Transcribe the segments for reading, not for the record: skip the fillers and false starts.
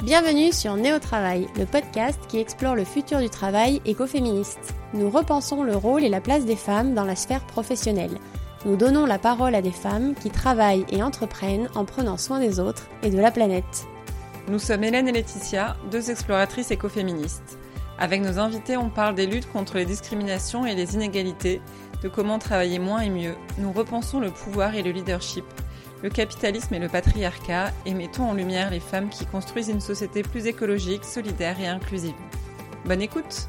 Bienvenue sur Néo-Travail, le podcast qui explore le futur du travail écoféministe. Nous repensons le rôle et la place des femmes dans la sphère professionnelle. Nous donnons la parole à des femmes qui travaillent et entreprennent en prenant soin des autres et de la planète. Nous sommes Hélène et Laetitia, deux exploratrices écoféministes. Avec nos invités, on parle des luttes contre les discriminations et les inégalités, de comment travailler moins et mieux. Nous repensons le pouvoir et le leadership, le capitalisme et le patriarcat, et mettons en lumière les femmes qui construisent une société plus écologique, solidaire et inclusive. Bonne écoute!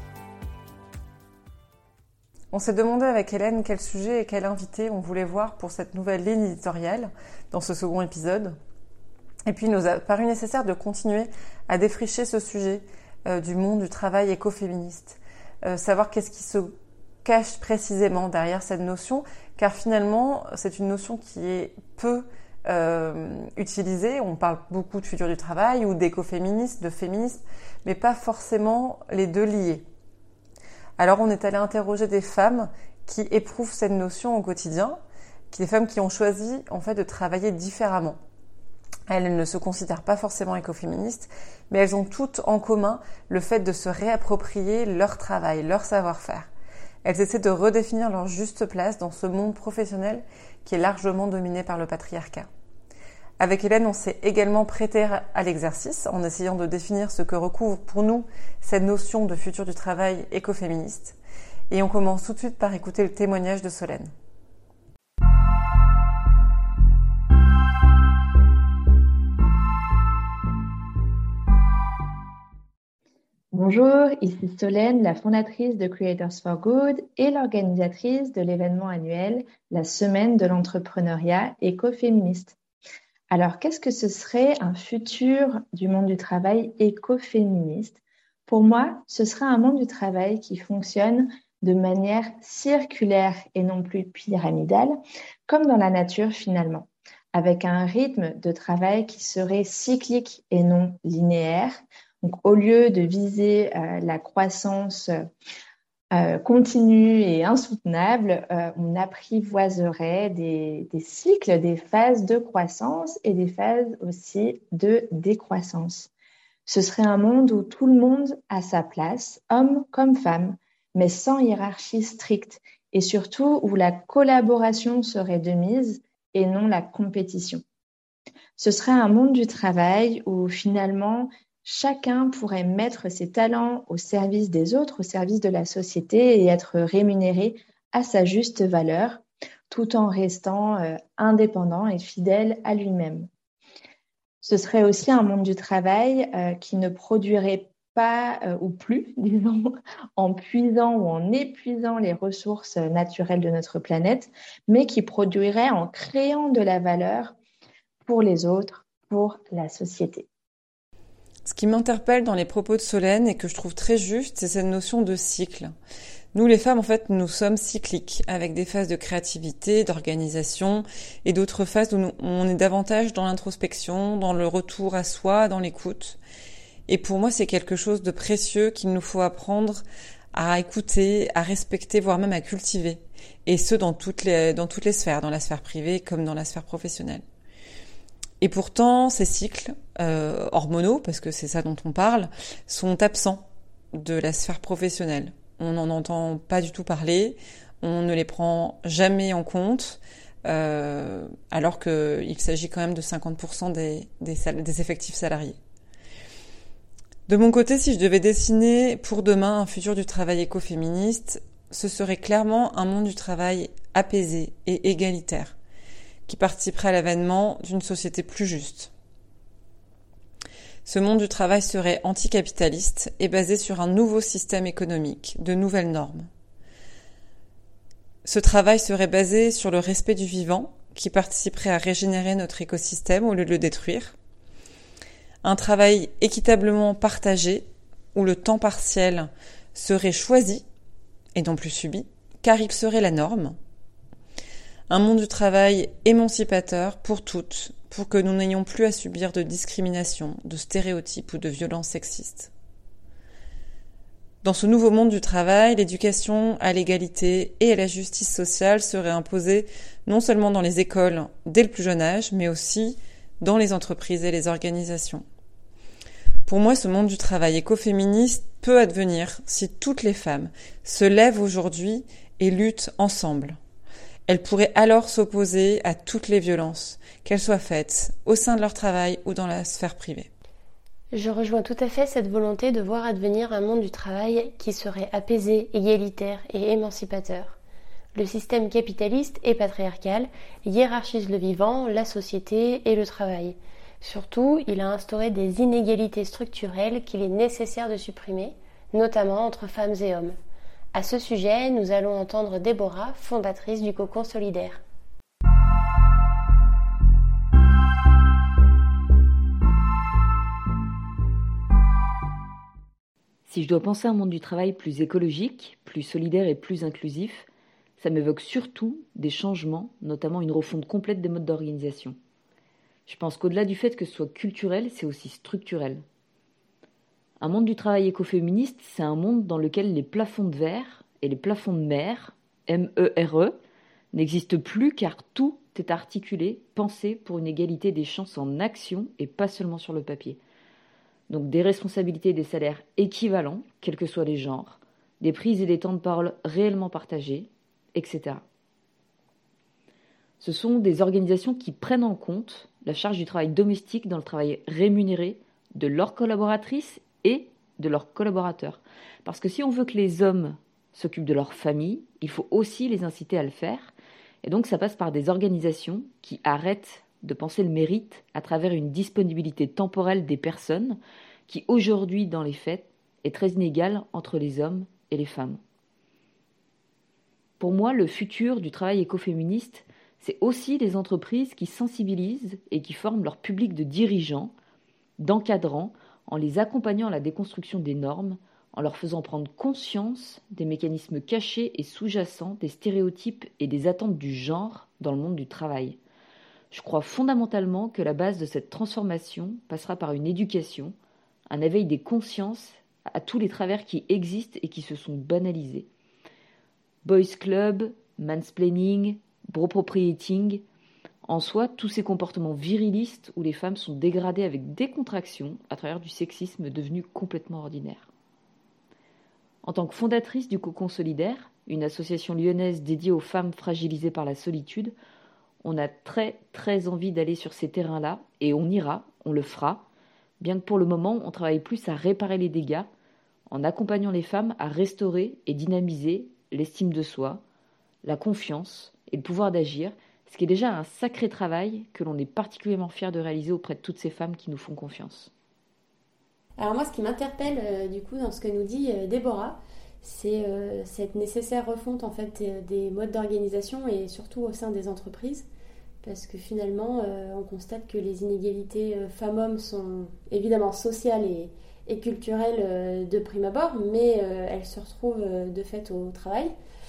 On s'est demandé avec Hélène quel sujet et quel invité on voulait voir pour cette nouvelle ligne éditoriale dans ce second épisode. Et puis il nous a paru nécessaire de continuer à défricher ce sujet du monde du travail écoféministe. Savoir qu'est-ce qui se cache précisément derrière cette notion, car finalement c'est une notion qui est peu utilisée. On parle beaucoup de futur du travail ou d'écoféminisme, de féminisme, mais pas forcément les deux liés. Alors on est allé interroger des femmes qui éprouvent cette notion au quotidien, des femmes qui ont choisi en fait de travailler différemment. Elles ne se considèrent pas forcément écoféministes, mais elles ont toutes en commun le fait de se réapproprier leur travail, leur savoir-faire. Elles essaient de redéfinir leur juste place dans ce monde professionnel qui est largement dominé par le patriarcat. Avec Hélène, on s'est également prêté à l'exercice en essayant de définir ce que recouvre pour nous cette notion de futur du travail écoféministe. Et on commence tout de suite par écouter le témoignage de Solène. Bonjour, ici Solène, la fondatrice de Creators for Good et l'organisatrice de l'événement annuel La Semaine de l'entrepreneuriat écoféministe. Alors, qu'est-ce que ce serait un futur du monde du travail écoféministe ? Pour moi, ce serait un monde du travail qui fonctionne de manière circulaire et non plus pyramidale, comme dans la nature finalement, avec un rythme de travail qui serait cyclique et non linéaire. Donc, au lieu de viser la croissance continue et insoutenable, on apprivoiserait des cycles, des phases de croissance et des phases aussi de décroissance. Ce serait un monde où tout le monde a sa place, homme comme femme, mais sans hiérarchie stricte et surtout où la collaboration serait de mise et non la compétition. Ce serait un monde du travail où finalement chacun pourrait mettre ses talents au service des autres, au service de la société et être rémunéré à sa juste valeur, tout en restant indépendant et fidèle à lui-même. Ce serait aussi un monde du travail qui ne produirait pas ou plus, disons, en puisant ou en épuisant les ressources naturelles de notre planète, mais qui produirait en créant de la valeur pour les autres, pour la société. Ce qui m'interpelle dans les propos de Solène et que je trouve très juste, c'est cette notion de cycle. Nous, les femmes, en fait, nous sommes cycliques, avec des phases de créativité, d'organisation et d'autres phases où on est davantage dans l'introspection, dans le retour à soi, dans l'écoute. Et pour moi, c'est quelque chose de précieux qu'il nous faut apprendre à écouter, à respecter, voire même à cultiver. Et ce, dans toutes les sphères, dans la sphère privée comme dans la sphère professionnelle. Et pourtant, ces cycles hormonaux, parce que c'est ça dont on parle, sont absents de la sphère professionnelle. On n'en entend pas du tout parler, on ne les prend jamais en compte, alors qu'il s'agit quand même de 50% des effectifs salariés. De mon côté, si je devais dessiner pour demain un futur du travail écoféministe, ce serait clairement un monde du travail apaisé et égalitaire, qui participerait à l'avènement d'une société plus juste. Ce monde du travail serait anticapitaliste et basé sur un nouveau système économique, de nouvelles normes. Ce travail serait basé sur le respect du vivant, qui participerait à régénérer notre écosystème au lieu de le détruire. Un travail équitablement partagé, où le temps partiel serait choisi et non plus subi, car il serait la norme. Un monde du travail émancipateur pour toutes, pour que nous n'ayons plus à subir de discrimination, de stéréotypes ou de violences sexistes. Dans ce nouveau monde du travail, l'éducation à l'égalité et à la justice sociale serait imposée non seulement dans les écoles dès le plus jeune âge, mais aussi dans les entreprises et les organisations. Pour moi, ce monde du travail écoféministe peut advenir si toutes les femmes se lèvent aujourd'hui et luttent ensemble. Elles pourraient alors s'opposer à toutes les violences, qu'elles soient faites au sein de leur travail ou dans la sphère privée. Je rejoins tout à fait cette volonté de voir advenir un monde du travail qui serait apaisé, égalitaire et émancipateur. Le système capitaliste et patriarcal hiérarchise le vivant, la société et le travail. Surtout, il a instauré des inégalités structurelles qu'il est nécessaire de supprimer, notamment entre femmes et hommes. À ce sujet, nous allons entendre Déborah, fondatrice du Cocon Solidaire. Si je dois penser à un monde du travail plus écologique, plus solidaire et plus inclusif, ça m'évoque surtout des changements, notamment une refonte complète des modes d'organisation. Je pense qu'au-delà du fait que ce soit culturel, c'est aussi structurel. Un monde du travail écoféministe, c'est un monde dans lequel les plafonds de verre et les plafonds de mer, MERE, n'existent plus car tout est articulé, pensé pour une égalité des chances en action et pas seulement sur le papier. Donc des responsabilités et des salaires équivalents, quels que soient les genres, des prises et des temps de parole réellement partagés, etc. Ce sont des organisations qui prennent en compte la charge du travail domestique dans le travail rémunéré de leurs collaboratrices et de leurs collaborateurs. Parce que si on veut que les hommes s'occupent de leur famille, il faut aussi les inciter à le faire. Et donc ça passe par des organisations qui arrêtent de penser le mérite à travers une disponibilité temporelle des personnes qui aujourd'hui, dans les faits, est très inégale entre les hommes et les femmes. Pour moi, le futur du travail écoféministe, c'est aussi les entreprises qui sensibilisent et qui forment leur public de dirigeants, d'encadrants, en les accompagnant à la déconstruction des normes, en leur faisant prendre conscience des mécanismes cachés et sous-jacents des stéréotypes et des attentes du genre dans le monde du travail. Je crois fondamentalement que la base de cette transformation passera par une éducation, un éveil des consciences à tous les travers qui existent et qui se sont banalisés. Boys club, mansplaining, bropropriating, en soi, tous ces comportements virilistes où les femmes sont dégradées avec décontraction à travers du sexisme devenu complètement ordinaire. En tant que fondatrice du Cocon Solidaire, une association lyonnaise dédiée aux femmes fragilisées par la solitude, on a très très envie d'aller sur ces terrains-là et on ira, on le fera, bien que pour le moment on travaille plus à réparer les dégâts en accompagnant les femmes à restaurer et dynamiser l'estime de soi, la confiance et le pouvoir d'agir, ce qui est déjà un sacré travail que l'on est particulièrement fiers de réaliser auprès de toutes ces femmes qui nous font confiance. Alors moi, ce qui m'interpelle du coup dans ce que nous dit Déborah, c'est cette nécessaire refonte en fait des modes d'organisation et surtout au sein des entreprises, parce que finalement, on constate que les inégalités femmes-hommes sont évidemment sociales et culturelles de prime abord, mais elles se retrouvent de fait au travail.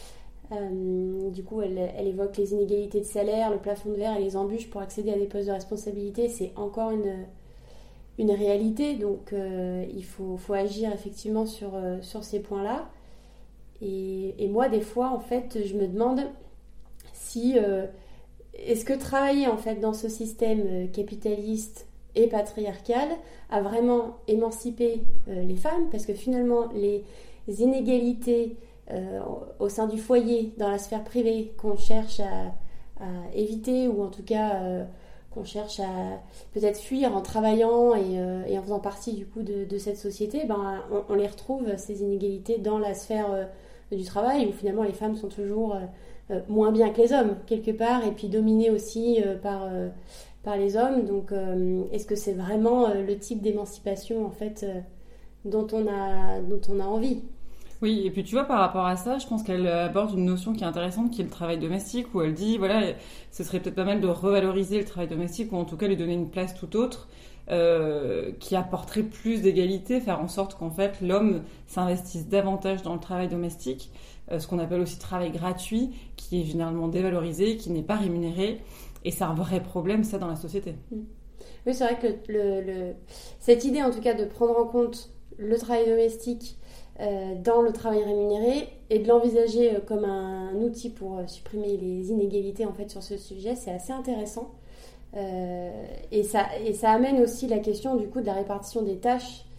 Du coup, elle évoque les inégalités de salaire, le plafond de verre et les embûches pour accéder à des postes de responsabilité. C'est encore une réalité, donc il faut agir effectivement sur ces points-là. Et moi, des fois, en fait, je me demande si est-ce que travailler en fait dans ce système capitaliste et patriarcal a vraiment émancipé les femmes, parce que finalement, les inégalités au sein du foyer, dans la sphère privée, qu'on cherche à éviter, ou en tout cas qu'on cherche à peut-être fuir en travaillant et en faisant partie du coup de cette société, on les retrouve, ces inégalités, dans la sphère du travail, où finalement les femmes sont toujours moins bien que les hommes quelque part, et puis dominées aussi par les hommes. Donc est-ce que c'est vraiment le type d'émancipation en fait dont on a envie? Oui, et puis tu vois, par rapport à ça, je pense qu'elle aborde une notion qui est intéressante, qui est le travail domestique, où elle dit, voilà, ce serait peut-être pas mal de revaloriser le travail domestique, ou en tout cas lui donner une place tout autre, qui apporterait plus d'égalité, faire en sorte qu'en fait l'homme s'investisse davantage dans le travail domestique, ce qu'on appelle aussi travail gratuit, qui est généralement dévalorisé, qui n'est pas rémunéré, et c'est un vrai problème, ça, dans la société. Oui, c'est vrai que cette idée, en tout cas, de prendre en compte le travail domestique dans le travail rémunéré et de l'envisager comme un outil pour supprimer les inégalités en fait sur ce sujet, c'est assez intéressant, et ça amène aussi la question du coup de la répartition des tâches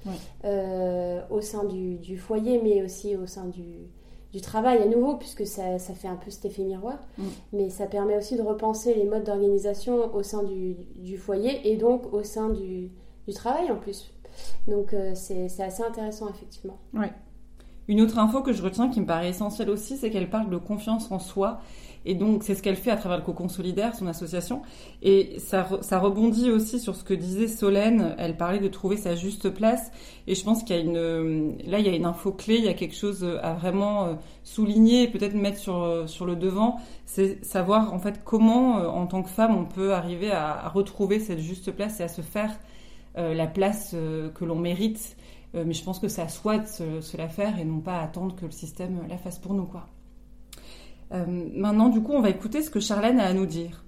au sein du foyer, mais aussi au sein du travail à nouveau, puisque ça fait un peu cet effet miroir. Mais ça permet aussi de repenser les modes d'organisation au sein du foyer et donc au sein du travail en plus. Donc c'est assez intéressant, effectivement. Ouais. Une autre info que je retiens qui me paraît essentielle aussi, c'est qu'elle parle de confiance en soi. Et donc, c'est ce qu'elle fait à travers le Cocon Solidaire, son association. Et ça rebondit aussi sur ce que disait Solène. Elle parlait de trouver sa juste place. Et je pense qu'il y a il y a une info clé, il y a quelque chose à vraiment souligner et peut-être mettre sur le devant. C'est savoir, en fait, comment, en tant que femme, on peut arriver à retrouver cette juste place et à se faire la place que l'on mérite. Mais je pense que c'est à soi de se la faire et non pas attendre que le système la fasse pour nous, quoi. Maintenant, du coup, on va écouter ce que Charlène a à nous dire.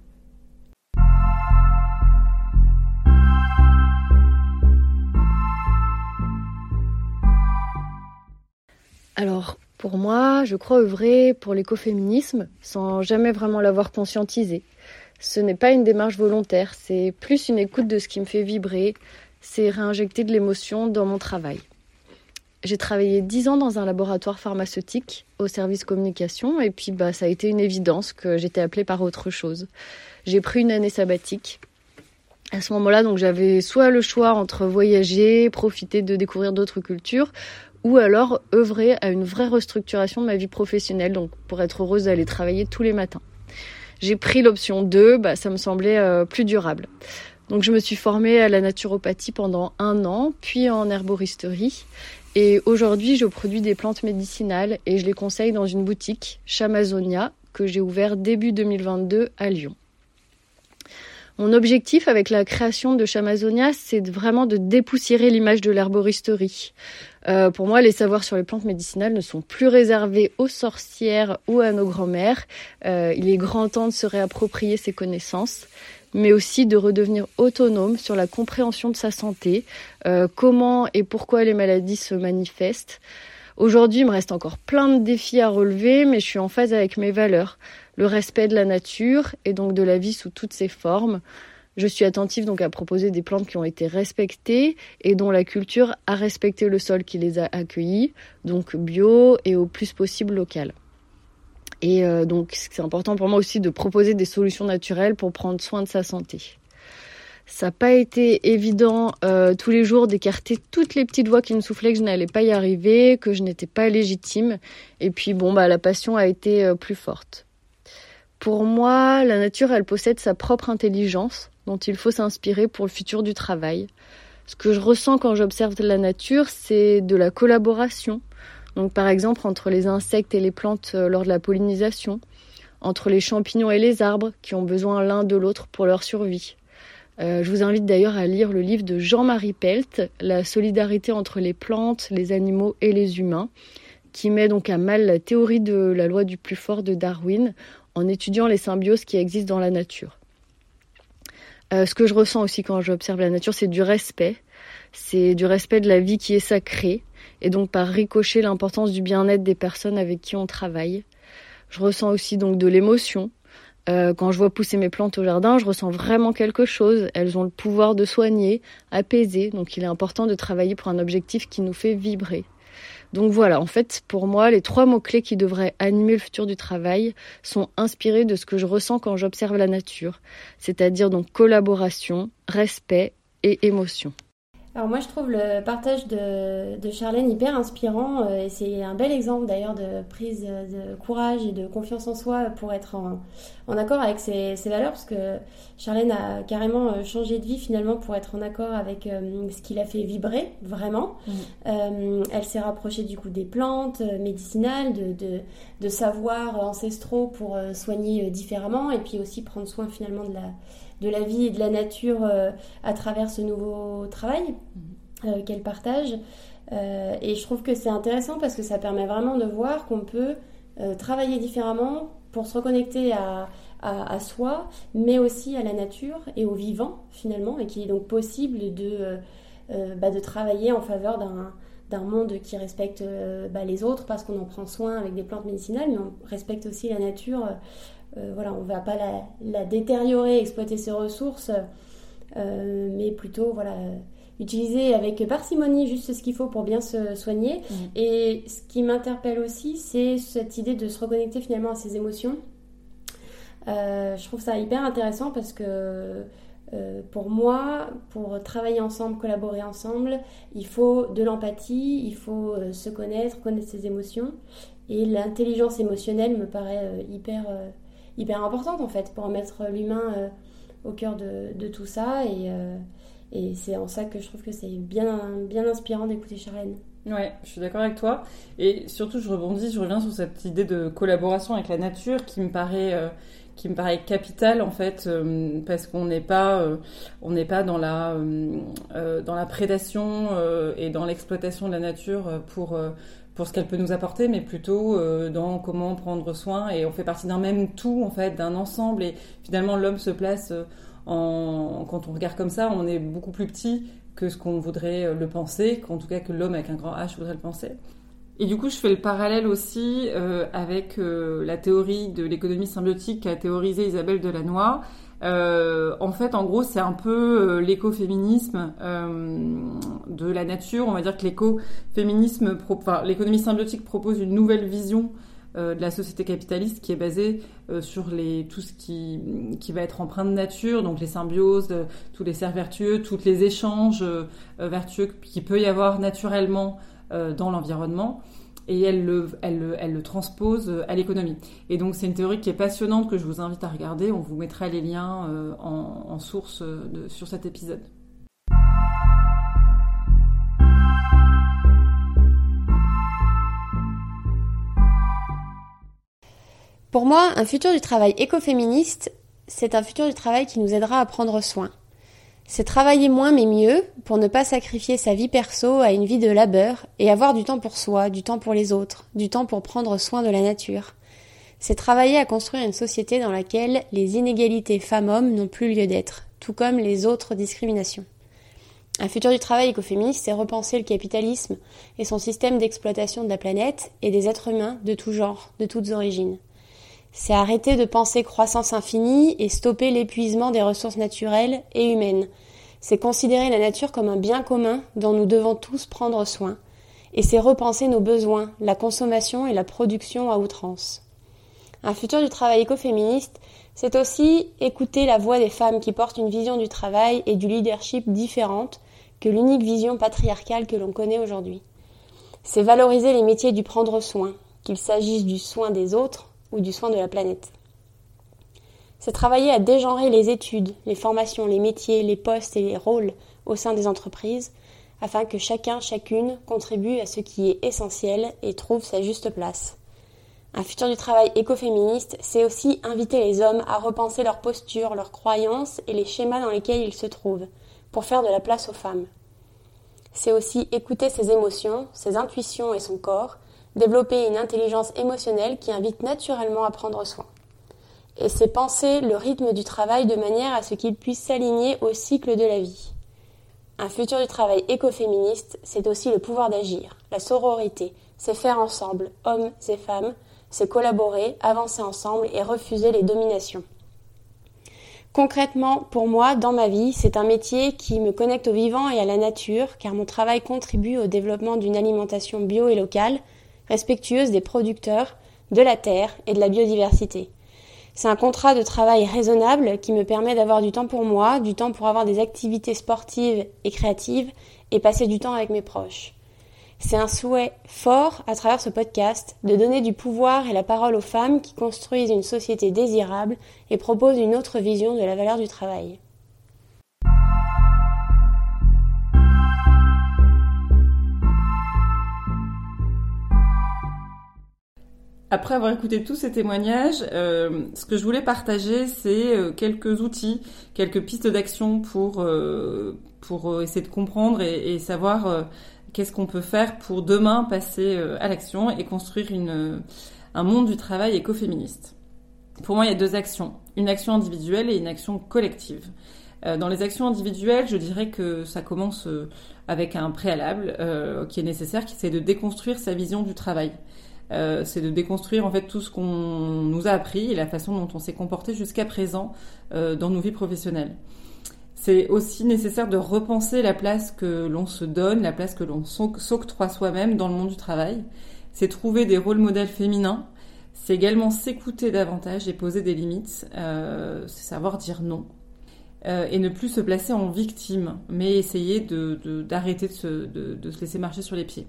Alors, pour moi, je crois œuvrer pour l'écoféminisme sans jamais vraiment l'avoir conscientisé. Ce n'est pas une démarche volontaire, c'est plus une écoute de ce qui me fait vibrer, c'est réinjecter de l'émotion dans mon travail. J'ai travaillé 10 ans dans un laboratoire pharmaceutique au service communication et puis ça a été une évidence que j'étais appelée par autre chose. J'ai pris une année sabbatique. À ce moment-là, donc j'avais soit le choix entre voyager, profiter de découvrir d'autres cultures ou alors œuvrer à une vraie restructuration de ma vie professionnelle, donc pour être heureuse d'aller travailler tous les matins. J'ai pris l'option 2, ça me semblait plus durable. Donc je me suis formée à la naturopathie pendant 1 an, puis en herboristerie. Et aujourd'hui, je produis des plantes médicinales et je les conseille dans une boutique, Chamazonia, que j'ai ouvert début 2022 à Lyon. Mon objectif avec la création de Chamazonia, c'est vraiment de dépoussiérer l'image de l'herboristerie. Pour moi, les savoirs sur les plantes médicinales ne sont plus réservés aux sorcières ou à nos grands-mères. Il est grand temps de se réapproprier ces connaissances, mais aussi de redevenir autonome sur la compréhension de sa santé, comment et pourquoi les maladies se manifestent. Aujourd'hui, il me reste encore plein de défis à relever, mais je suis en phase avec mes valeurs. Le respect de la nature et donc de la vie sous toutes ses formes. Je suis attentive donc à proposer des plantes qui ont été respectées et dont la culture a respecté le sol qui les a accueillies, donc bio et au plus possible local. Et donc c'est important pour moi aussi de proposer des solutions naturelles pour prendre soin de sa santé. Ça n'a pas été évident tous les jours d'écarter toutes les petites voix qui me soufflaient que je n'allais pas y arriver, que je n'étais pas légitime. Et puis la passion a été plus forte. Pour moi, la nature, elle possède sa propre intelligence dont il faut s'inspirer pour le futur du travail. Ce que je ressens quand j'observe la nature, c'est de la collaboration. Donc par exemple entre les insectes et les plantes lors de la pollinisation, entre les champignons et les arbres qui ont besoin l'un de l'autre pour leur survie. Je vous invite d'ailleurs à lire le livre de Jean-Marie Pelt, La solidarité entre les plantes, les animaux et les humains, qui met donc à mal la théorie de la loi du plus fort de Darwin en étudiant les symbioses qui existent dans la nature. Ce que je ressens aussi quand j'observe la nature, c'est du respect. C'est du respect de la vie qui est sacrée et donc par ricochet l'importance du bien-être des personnes avec qui on travaille. Je ressens aussi donc de l'émotion. Quand je vois pousser mes plantes au jardin, je ressens vraiment quelque chose. Elles ont le pouvoir de soigner, apaiser. Donc il est important de travailler pour un objectif qui nous fait vibrer. Donc voilà, en fait, pour moi, les 3 mots-clés qui devraient animer le futur du travail sont inspirés de ce que je ressens quand j'observe la nature. C'est-à-dire donc collaboration, respect et émotion. Alors moi je trouve le partage de Charlène hyper inspirant et c'est un bel exemple d'ailleurs de prise de courage et de confiance en soi pour être en accord avec ses valeurs, parce que Charlène a carrément changé de vie finalement pour être en accord avec ce qui l'a fait vibrer vraiment. Elle s'est rapprochée du coup des plantes médicinales, de savoirs ancestraux pour soigner différemment et puis aussi prendre soin finalement de la vie et de la nature à travers ce nouveau travail qu'elle partage. Et je trouve que c'est intéressant parce que ça permet vraiment de voir qu'on peut travailler différemment pour se reconnecter à soi, mais aussi à la nature et au vivant finalement, et qu'il est donc possible de travailler en faveur d'un monde qui respecte les autres parce qu'on en prend soin avec des plantes médicinales, mais on respecte aussi la nature. On ne va pas la détériorer, exploiter ses ressources, mais plutôt utiliser avec parcimonie juste ce qu'il faut pour bien se soigner. Et ce qui m'interpelle aussi, c'est cette idée de se reconnecter finalement à ses émotions. Je trouve ça hyper intéressant parce que pour moi, pour travailler ensemble, collaborer ensemble, il faut de l'empathie, il faut se connaître ses émotions. Et l'intelligence émotionnelle me paraît hyper importante en fait pour mettre l'humain au cœur de tout ça. Et c'est en ça que je trouve que c'est bien inspirant d'écouter Charlène. Ouais, je suis d'accord avec toi. Et surtout, je reviens sur cette idée de collaboration avec la nature qui me paraît capitale en fait, parce qu'on n'est pas dans la prédation et dans l'exploitation de la nature pour ce qu'elle peut nous apporter, mais plutôt dans comment prendre soin. Et on fait partie d'un même tout en fait, d'un ensemble. Et finalement, l'homme se place quand on regarde comme ça, on est beaucoup plus petit que ce qu'on voudrait le penser, qu'en tout cas que l'homme avec un grand H voudrait le penser. Et du coup, je fais le parallèle aussi avec la théorie de l'économie symbiotique qu'a théorisée Isabelle Delannoy. En fait, en gros, c'est un peu l'écoféminisme de la nature. On va dire que l'économie symbiotique propose une nouvelle vision de la société capitaliste qui est basée sur tout ce qui va être empreint de nature, donc les symbioses, tous les cercles vertueux, tous les échanges vertueux qu'il peut y avoir naturellement dans l'environnement, et elle le transpose à l'économie. Et donc c'est une théorie qui est passionnante que je vous invite à regarder. On vous mettra les liens en source sur cet épisode. Pour moi, un futur du travail écoféministe, c'est un futur du travail qui nous aidera à prendre soin. C'est travailler moins mais mieux pour ne pas sacrifier sa vie perso à une vie de labeur et avoir du temps pour soi, du temps pour les autres, du temps pour prendre soin de la nature. C'est travailler à construire une société dans laquelle les inégalités femmes-hommes n'ont plus lieu d'être, tout comme les autres discriminations. Un futur du travail écoféministe, c'est repenser le capitalisme et son système d'exploitation de la planète et des êtres humains de tout genre, de toutes origines. C'est arrêter de penser croissance infinie et stopper l'épuisement des ressources naturelles et humaines. C'est considérer la nature comme un bien commun dont nous devons tous prendre soin. Et c'est repenser nos besoins, la consommation et la production à outrance. Un futur du travail écoféministe, c'est aussi écouter la voix des femmes qui portent une vision du travail et du leadership différente que l'unique vision patriarcale que l'on connaît aujourd'hui. C'est valoriser les métiers du prendre soin, qu'il s'agisse du soin des autres ou du soin de la planète. C'est travailler à dégenrer les études, les formations, les métiers, les postes et les rôles au sein des entreprises, afin que chacune contribue à ce qui est essentiel et trouve sa juste place. Un futur du travail écoféministe, c'est aussi inviter les hommes à repenser leurs postures, leurs croyances et les schémas dans lesquels ils se trouvent, pour faire de la place aux femmes. C'est aussi écouter ses émotions, ses intuitions et son corps, développer une intelligence émotionnelle qui invite naturellement à prendre soin. Et c'est penser le rythme du travail de manière à ce qu'il puisse s'aligner au cycle de la vie. Un futur du travail écoféministe, c'est aussi le pouvoir d'agir, la sororité, c'est faire ensemble, hommes et femmes, c'est collaborer, avancer ensemble et refuser les dominations. Concrètement, pour moi, dans ma vie, c'est un métier qui me connecte au vivant et à la nature, car mon travail contribue au développement d'une alimentation bio et locale, respectueuse des producteurs, de la terre et de la biodiversité. C'est un contrat de travail raisonnable qui me permet d'avoir du temps pour moi, du temps pour avoir des activités sportives et créatives et passer du temps avec mes proches. C'est un souhait fort à travers ce podcast de donner du pouvoir et la parole aux femmes qui construisent une société désirable et proposent une autre vision de la valeur du travail. Après avoir écouté tous ces témoignages, ce que je voulais partager, c'est quelques outils, quelques pistes d'action pour essayer de comprendre et savoir qu'est-ce qu'on peut faire pour demain passer à l'action et construire un monde du travail écoféministe. Pour moi, il y a deux actions, une action individuelle et une action collective. Dans les actions individuelles, je dirais que ça commence avec un préalable qui est nécessaire, c'est de déconstruire sa vision du travail. C'est de déconstruire en fait tout ce qu'on nous a appris et la façon dont on s'est comporté jusqu'à présent dans nos vies professionnelles. C'est aussi nécessaire de repenser la place que l'on se donne, la place que l'on s'octroie soi-même dans le monde du travail. C'est trouver des rôles modèles féminins. C'est également s'écouter davantage et poser des limites. C'est savoir dire non. Et ne plus se placer en victime, mais essayer d'arrêter de se laisser marcher sur les pieds.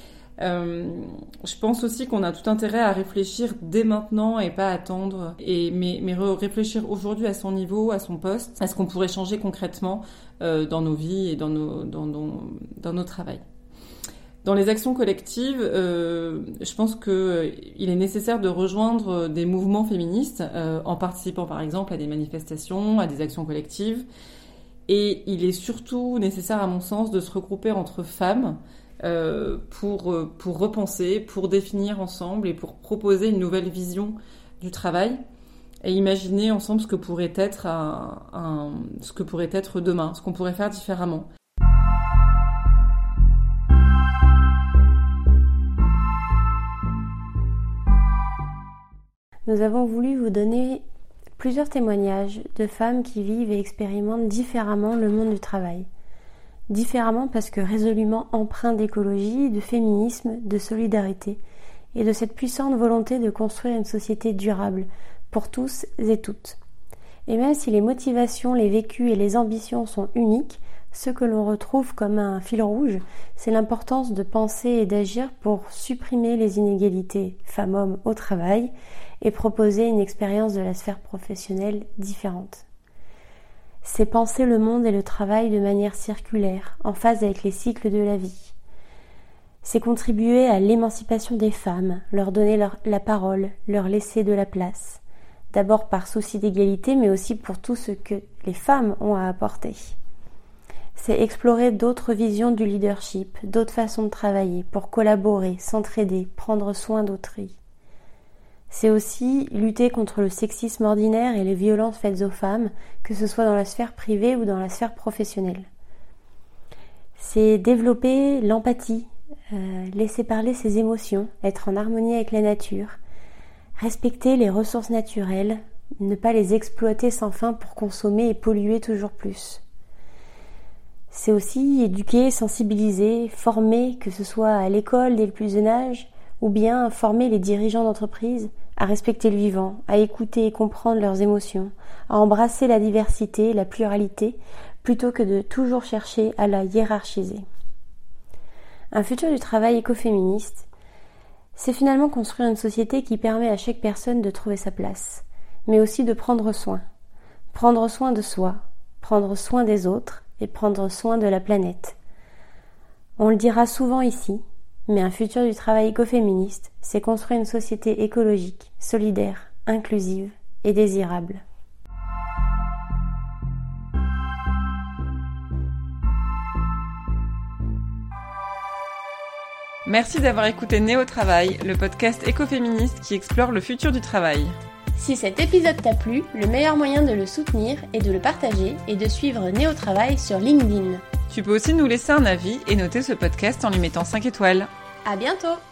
Je pense aussi qu'on a tout intérêt à réfléchir dès maintenant et pas attendre, mais réfléchir aujourd'hui à son niveau, à son poste, à ce qu'on pourrait changer concrètement dans nos vies et dans nos travails. Dans les actions collectives, je pense qu'il est nécessaire de rejoindre des mouvements féministes en participant par exemple à des manifestations, à des actions collectives. Et il est surtout nécessaire à mon sens de se regrouper entre femmes pour repenser, pour définir ensemble et pour proposer une nouvelle vision du travail et imaginer ensemble ce que pourrait être demain, ce qu'on pourrait faire différemment. Nous avons voulu vous donner plusieurs témoignages de femmes qui vivent et expérimentent différemment le monde du travail. Différemment parce que résolument empreint d'écologie, de féminisme, de solidarité et de cette puissante volonté de construire une société durable pour tous et toutes. Et même si les motivations, les vécus et les ambitions sont uniques, ce que l'on retrouve comme un fil rouge, c'est l'importance de penser et d'agir pour supprimer les inégalités femmes-hommes au travail et proposer une expérience de la sphère professionnelle différente. C'est penser le monde et le travail de manière circulaire, en phase avec les cycles de la vie. C'est contribuer à l'émancipation des femmes, leur donner la parole, leur laisser de la place. D'abord par souci d'égalité, mais aussi pour tout ce que les femmes ont à apporter. C'est explorer d'autres visions du leadership, d'autres façons de travailler, pour collaborer, s'entraider, prendre soin d'autrui. C'est aussi lutter contre le sexisme ordinaire et les violences faites aux femmes, que ce soit dans la sphère privée ou dans la sphère professionnelle. C'est développer l'empathie, laisser parler ses émotions, être en harmonie avec la nature, respecter les ressources naturelles, ne pas les exploiter sans fin pour consommer et polluer toujours plus. C'est aussi éduquer, sensibiliser, former, que ce soit à l'école dès le plus jeune âge, ou bien former les dirigeants d'entreprise à respecter le vivant, à écouter et comprendre leurs émotions, à embrasser la diversité, la pluralité, plutôt que de toujours chercher à la hiérarchiser. Un futur du travail écoféministe, c'est finalement construire une société qui permet à chaque personne de trouver sa place, mais aussi de prendre soin de soi, prendre soin des autres et prendre soin de la planète. On le dira souvent ici, mais un futur du travail écoféministe, c'est construire une société écologique, solidaire, inclusive et désirable. Merci d'avoir écouté Néo Travail, le podcast écoféministe qui explore le futur du travail. Si cet épisode t'a plu, le meilleur moyen de le soutenir et de le partager est de suivre Néo Travail sur LinkedIn. Tu peux aussi nous laisser un avis et noter ce podcast en lui mettant 5 étoiles. À bientôt!